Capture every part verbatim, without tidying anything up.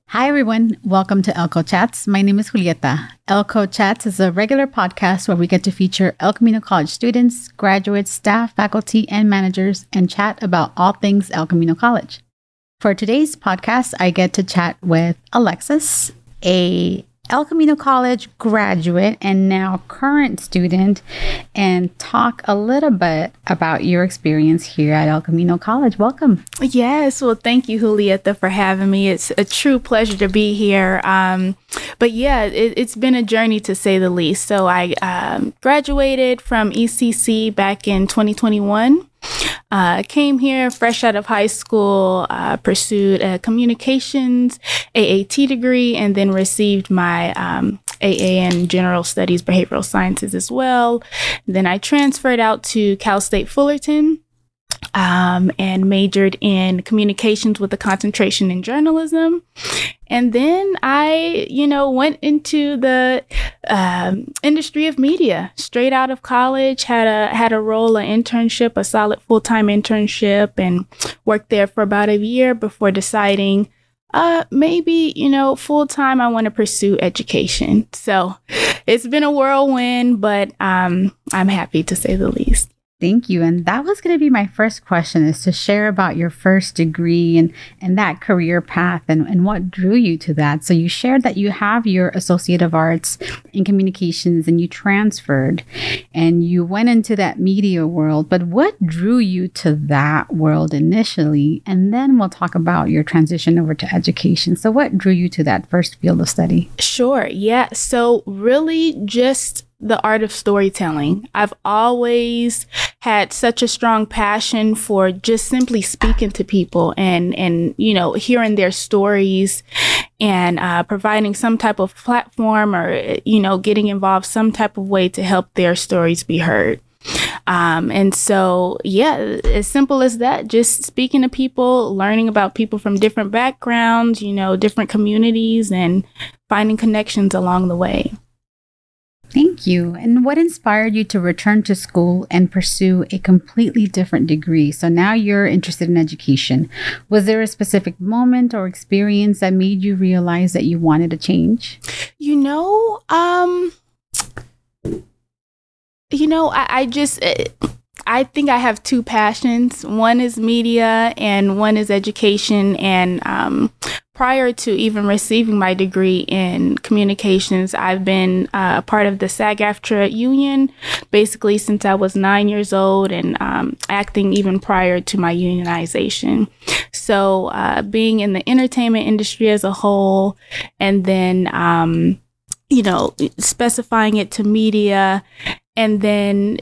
Hi, everyone. Welcome to Elco Chats. My name is Julieta. Elco Chats is a regular podcast where we get to feature El Camino College students, graduates, staff, faculty, and managers and chat about all things El Camino College. For today's podcast, I get to chat with Alexis, a El Camino College graduate and now current student, and talk a little bit about your experience here at El Camino College. Welcome. Yes. Well, thank you, Julieta, for having me. It's a true pleasure to be here. Um, but yeah, it, it's been a journey to say the least. So I um, graduated from E C C back in twenty twenty-one. Uh, came here fresh out of high school, uh, pursued a communications A A T degree, and then received my um, A A in general studies, behavioral sciences as well. Then I transferred out to Cal State Fullerton um, and majored in communications with a concentration in journalism. And then I, you know, went into the um, industry of media straight out of college, had a had a role, an internship, a solid full-time internship, and worked there for about a year before deciding uh, maybe, you know, full-time I want to pursue education. So it's been a whirlwind, but um, I'm happy to say the least. Thank you. And that was going to be my first question, is to share about your first degree and, and that career path and, and what drew you to that. So you shared that you have your Associate of Arts in Communications and you transferred and you went into that media world. But what drew you to that world initially? And then we'll talk about your transition over to education. So what drew you to that first field of study? Sure. Yeah. So really just the art of storytelling. I've always had such a strong passion for just simply speaking to people and, and you know, hearing their stories and uh, providing some type of platform or, you know, getting involved some type of way to help their stories be heard. Um, and so, yeah, as simple as that, just speaking to people, learning about people from different backgrounds, you know, different communities, and finding connections along the way. Thank you. And what inspired you to return to school and pursue a completely different degree? So now you're interested in education. Was there a specific moment or experience that made you realize that you wanted to change? You know, um, you know, I, I just, I think I have two passions. One is media and one is education. And, um, prior to even receiving my degree in communications, I've been uh, a part of the SAG-AFTRA union basically since I was nine years old, and um, acting even prior to my unionization. So uh, being in the entertainment industry as a whole, and then, um, you know, specifying it to media, and then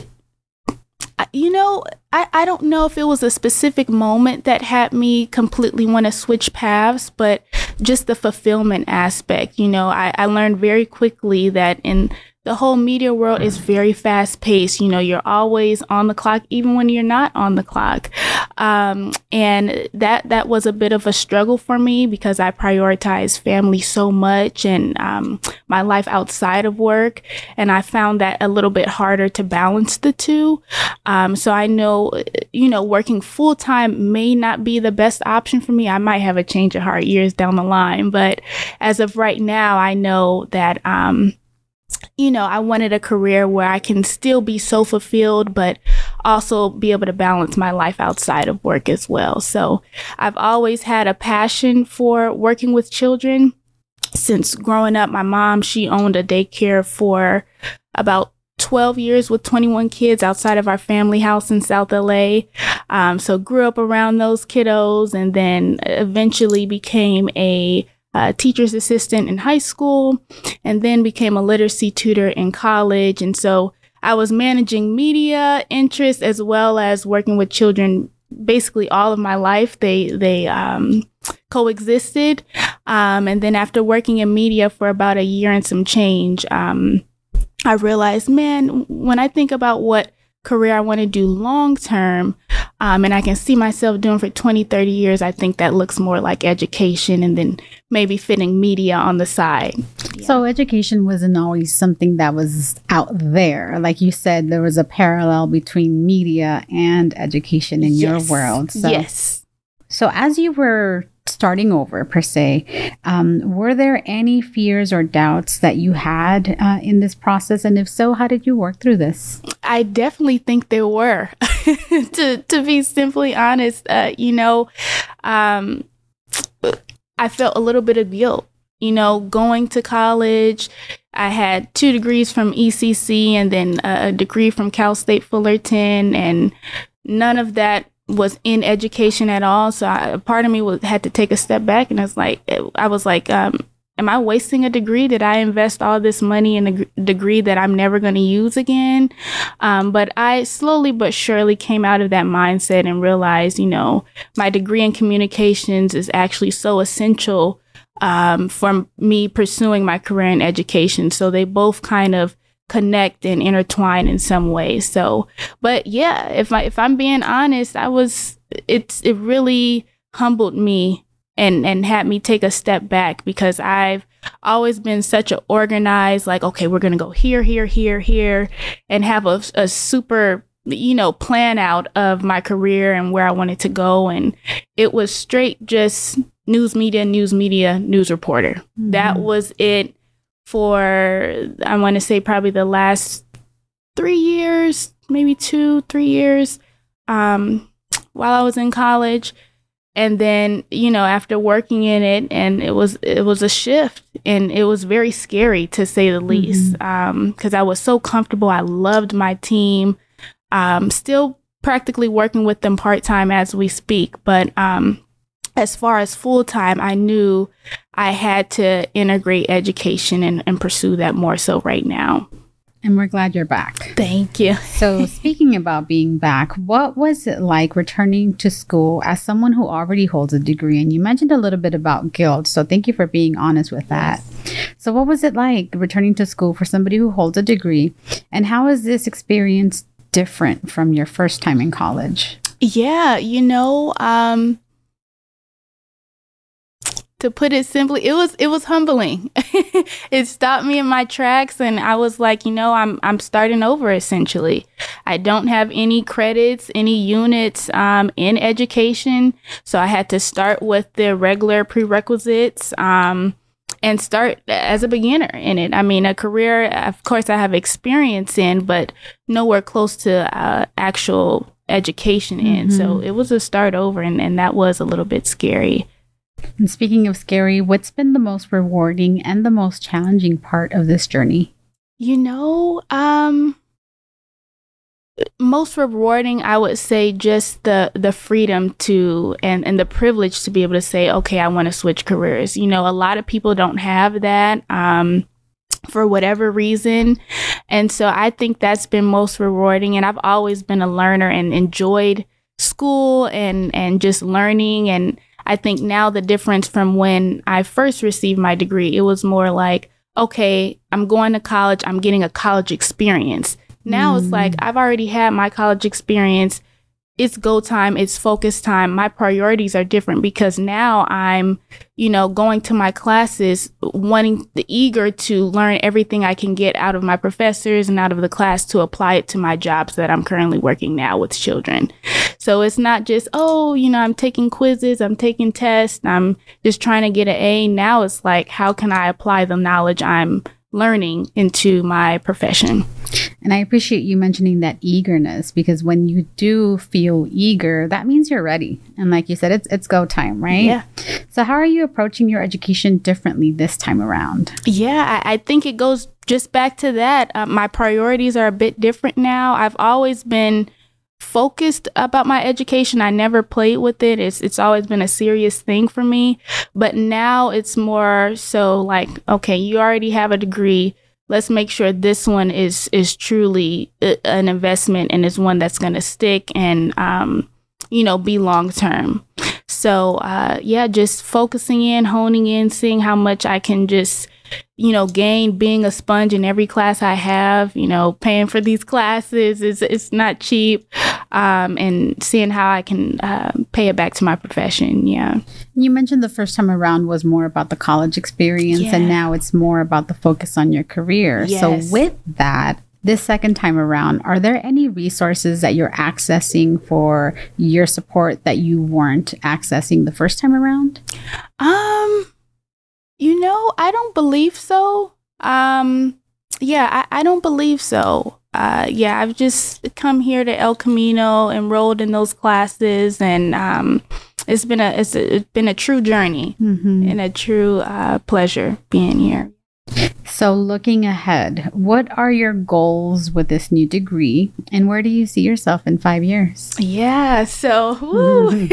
you know, I, I don't know if it was a specific moment that had me completely want to switch paths, but just the fulfillment aspect. You know, I, I learned very quickly that in the whole media world is very fast paced. You know, you're always on the clock, even when you're not on the clock. Um, and that that was a bit of a struggle for me because I prioritize family so much and um, my life outside of work. And I found that a little bit harder to balance the two. Um, so I know, you know, working full time may not be the best option for me. I might have a change of heart years down the line. But as of right now, I know that um, you know, I wanted a career where I can still be so fulfilled, but also be able to balance my life outside of work as well. So I've always had a passion for working with children. Since growing up, my mom, she owned a daycare for about twelve years with twenty-one kids outside of our family house in South L A. Um, so grew up around those kiddos, and then eventually became a Uh, teacher's assistant in high school, and then became a literacy tutor in college. And so I was managing media interests as well as working with children basically all of my life. They they um, coexisted. Um, and then after working in media for about a year and some change, um, I realized, man, when I think about what career I want to do long term, um, and I can see myself doing for twenty, thirty years, I think that looks more like education, and then maybe fitting media on the side. Yeah. So education wasn't always something that was out there. Like you said, there was a parallel between media and education in yes. your world. So, yes. So as you were starting over per se, um, were there any fears or doubts that you had uh, in this process? And if so, how did you work through this? I definitely think there were, to, to be simply honest. Uh, you know, um, I felt a little bit of guilt, you know, going to college. I had two degrees from E C C and then a degree from Cal State Fullerton, and none of that was in education at all. So I, part of me was, had to take a step back, and I was like, I was like, um, am I wasting a degree? Did I invest all this money in a g- degree that I'm never going to use again? Um, but I slowly but surely came out of that mindset and realized, you know, my degree in communications is actually so essential um, for me pursuing my career in education. So they both kind of connect and intertwine in some ways. So, but yeah, if I, if I'm being honest, I was, it's, it really humbled me and, and had me take a step back, because I've always been such an organized, like, okay, we're going to go here, here, here, here, and have a, a super, you know, plan out of my career and where I wanted to go. And it was straight just news media, news media, news reporter. Mm-hmm. That was it for, I want to say, probably the last three years, maybe two, three years, um, while I was in college. And then, you know, after working in it, and it was it was a shift, and it was very scary, to say the least, um, because I was so comfortable. I loved my team. Um, still practically working with them part time as we speak. But um, as far as full time, I knew I had to integrate education and, and pursue that more so right now. And we're glad you're back. Thank you. So speaking about being back, what was it like returning to school as someone who already holds a degree? And you mentioned a little bit about guilt. So thank you for being honest with that. So what was it like returning to school for somebody who holds a degree? And how is this experience different from your first time in college? Yeah, you know, um, to put it simply, it was it was humbling. It stopped me in my tracks, and I was like, you know, I'm I'm starting over essentially. I don't have any credits, any units um, in education, so I had to start with the regular prerequisites um, and start as a beginner in it. I mean, a career, of course, I have experience in, but nowhere close to uh, actual education in. Mm-hmm. So it was a start over, and, and that was a little bit scary. And speaking of scary, what's been the most rewarding and the most challenging part of this journey? You know, um, most rewarding, I would say, just the the freedom to and, and the privilege to be able to say, okay, I want to switch careers. You know, a lot of people don't have that um, for whatever reason. And so I think that's been most rewarding. And I've always been a learner and enjoyed school and, and just learning. And I think now the difference from when I first received my degree, it was more like, okay, I'm going to college, I'm getting a college experience. Now mm. it's like, I've already had my college experience. It's go time, it's focus time. My priorities are different, because now I'm, you know, going to my classes, wanting, eager to learn everything I can get out of my professors and out of the class to apply it to my jobs that I'm currently working now with children. So it's not just, oh, you know, I'm taking quizzes, I'm taking tests, I'm just trying to get an A. Now it's like, how can I apply the knowledge I'm learning into my profession? And I appreciate you mentioning that eagerness, because when you do feel eager, that means you're ready. And like you said, it's it's go time, right? Yeah. So how are you approaching your education differently this time around? Yeah, I, I think it goes just back to that. Uh, my priorities are a bit different now. I've always been focused about my education. I never played with it. It's it's always been a serious thing for me. But now it's more so like, okay, you already have a degree. Let's make sure this one is is truly a, an investment, and is one that's going to stick and, um, you know, be long term. So, uh, yeah, just focusing in, honing in, seeing how much I can just, you know, gain, being a sponge in every class I have, you know, paying for these classes is it's not cheap, um, and seeing how I can uh, pay it back to my profession. Yeah. You mentioned the first time around was more about the college experience, yeah. and now it's more about the focus on your career. Yes. So with that, this second time around, are there any resources that you're accessing for your support that you weren't accessing the first time around? Um, you know, I don't believe so. Um, yeah, I, I don't believe so. Uh, yeah, I've just come here to El Camino, enrolled in those classes, and um, it's been a it's, a, it's been a true journey mm-hmm. and a true uh, pleasure being here. So looking ahead, what are your goals with this new degree, and where do you see yourself in five years? Yeah, so woo.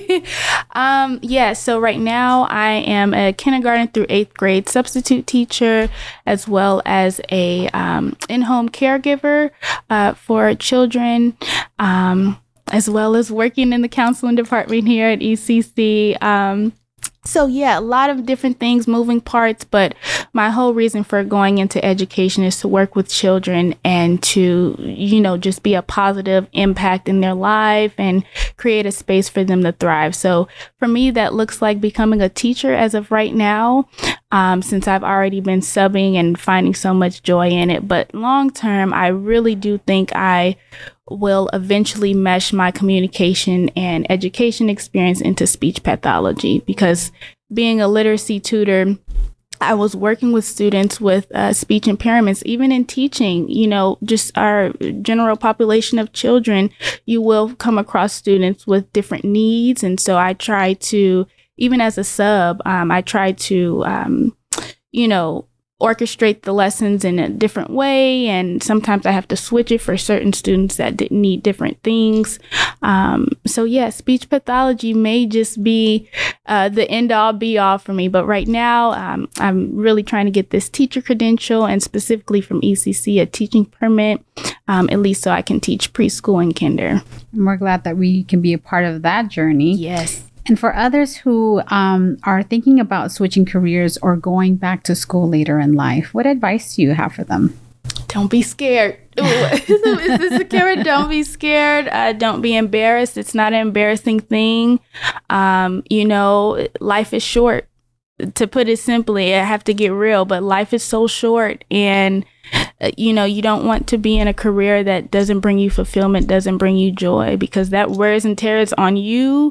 um, yeah, so right now I am a kindergarten through eighth grade substitute teacher, as well as a um, in-home caregiver uh, for children, um, as well as working in the counseling department here at E C C. Um, So yeah, a lot of different things, moving parts, but my whole reason for going into education is to work with children and to, you know, just be a positive impact in their life and create a space for them to thrive. So for me, that looks like becoming a teacher as of right now, um, since I've already been subbing and finding so much joy in it. But long term, I really do think I will eventually mesh my communication and education experience into speech pathology, because being a literacy tutor, I was working with students with uh, speech impairments. Even in teaching, you know, just our general population of children, you will come across students with different needs. And so I try to, even as a sub, um, I try to, um, you know, orchestrate the lessons in a different way, and sometimes I have to switch it for certain students that didn't need different things. Um, so yeah, speech pathology may just be uh, the end all be all for me, but right now um, I'm really trying to get this teacher credential, and specifically from E C C, a teaching permit, um, at least so I can teach preschool and kinder. And we're glad that we can be a part of that journey. Yes. And for others who um, are thinking about switching careers or going back to school later in life, what advice do you have for them? Don't be scared. Is this a carrot? Don't be scared. Uh, don't be embarrassed. It's not an embarrassing thing. Um, you know, life is short. To put it simply, I have to get real, but life is so short, and uh, you know, you don't want to be in a career that doesn't bring you fulfillment, doesn't bring you joy, because that wears and tears on you.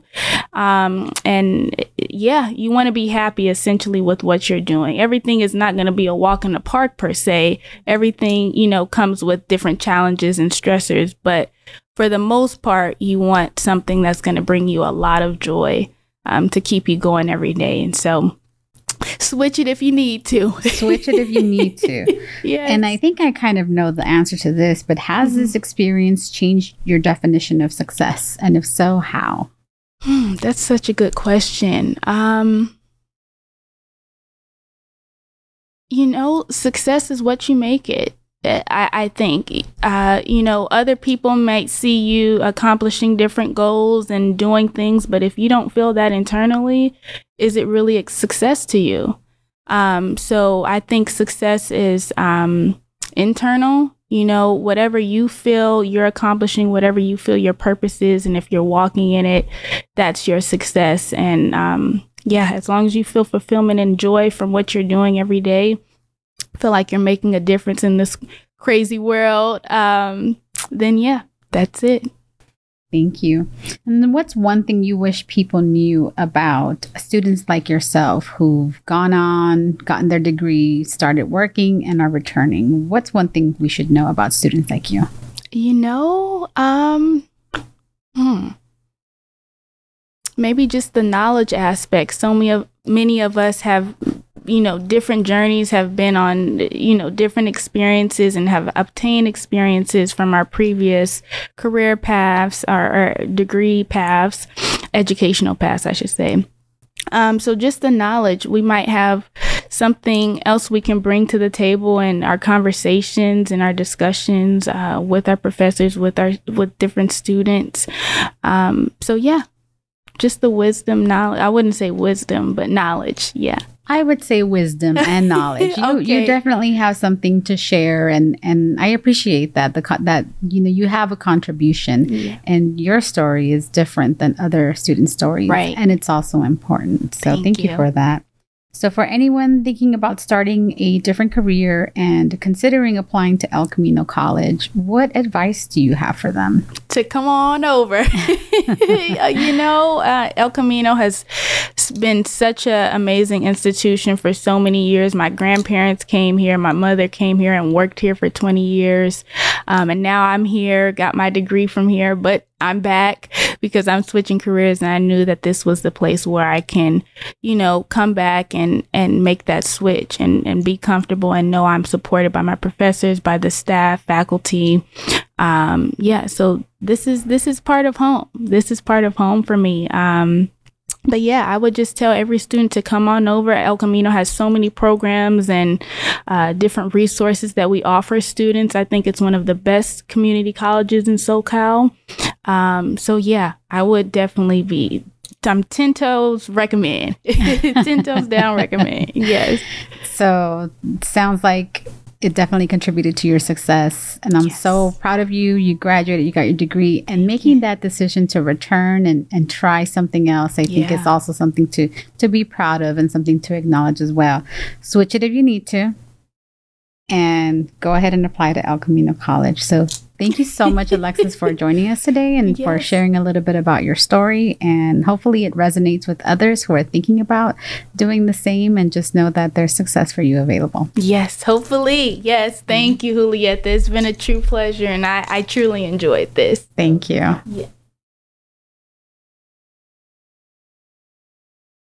Um, and yeah, you want to be happy essentially with what you're doing. Everything is not going to be a walk in the park per se. Everything, you know, comes with different challenges and stressors, but for the most part, you want something that's going to bring you a lot of joy, um, to keep you going every day. And so switch it if you need to. Switch it if you need to. Yes. And I think I kind of know the answer to this, but has mm-hmm. this experience changed your definition of success? And if so, how? Hmm, that's such a good question. Um, you know, success is what you make it. I, I think, uh, you know, other people might see you accomplishing different goals and doing things, but if you don't feel that internally, is it really a success to you? Um, so I think success is um, internal. You know, whatever you feel you're accomplishing, whatever you feel your purpose is, and if you're walking in it, that's your success. And um, yeah, as long as you feel fulfillment and joy from what you're doing every day, feel like you're making a difference in this crazy world, um, then yeah, that's it. Thank you. And then what's one thing you wish people knew about students like yourself who've gone on, gotten their degree, started working, and are returning? What's one thing we should know about students like you? You know, um, hmm. maybe just the knowledge aspect. So many of, many of us have, you know, different journeys, have been on, you know, different experiences and have obtained experiences from our previous career paths, our, our degree paths, educational paths, I should say. Um, so just the knowledge, we might have something else we can bring to the table in our conversations and our discussions uh, with our professors, with our with different students. Um, so yeah, just the wisdom, knowledge. I wouldn't say wisdom, but knowledge. Yeah. I would say wisdom and knowledge. You, okay. you definitely have something to share, and, and I appreciate that the co- that you know you have a contribution, yeah. and your story is different than other student stories, right? And it's also important. So thank, thank you. you for that. So for anyone thinking about starting a different career and considering applying to El Camino College, what advice do you have for them? To come on over. You know, uh, El Camino has been such an amazing institution for so many years. My grandparents came here. My mother came here and worked here for twenty years. Um, and now I'm here, got my degree from here, but I'm back because I'm switching careers, and I knew that this was the place where I can, you know, come back and, and make that switch and, and be comfortable and know I'm supported by my professors, by the staff, faculty. Um, yeah, so this is this is part of home. This is part of home for me. Um, But yeah, I would just tell every student to come on over. El Camino has so many programs and uh, different resources that we offer students. I think it's one of the best community colleges in SoCal. Um, so yeah, I would definitely be, I'm ten toes recommend. ten toes down recommend. Yes. So sounds like it definitely contributed to your success. And I'm yes. so proud of you. You graduated, you got your degree, and making that decision to return and, and try something else, I think yeah. is also something to, to be proud of and something to acknowledge as well. Switch it if you need to, and go ahead and apply to El Camino College. So thank you so much, Alexis, for joining us today and yes. for sharing a little bit about your story. And hopefully it resonates with others who are thinking about doing the same, and just know that there's success for you available. Yes, hopefully. Yes. Thank you, Julieta. It's been a true pleasure, and I, I truly enjoyed this. Thank you. Yeah.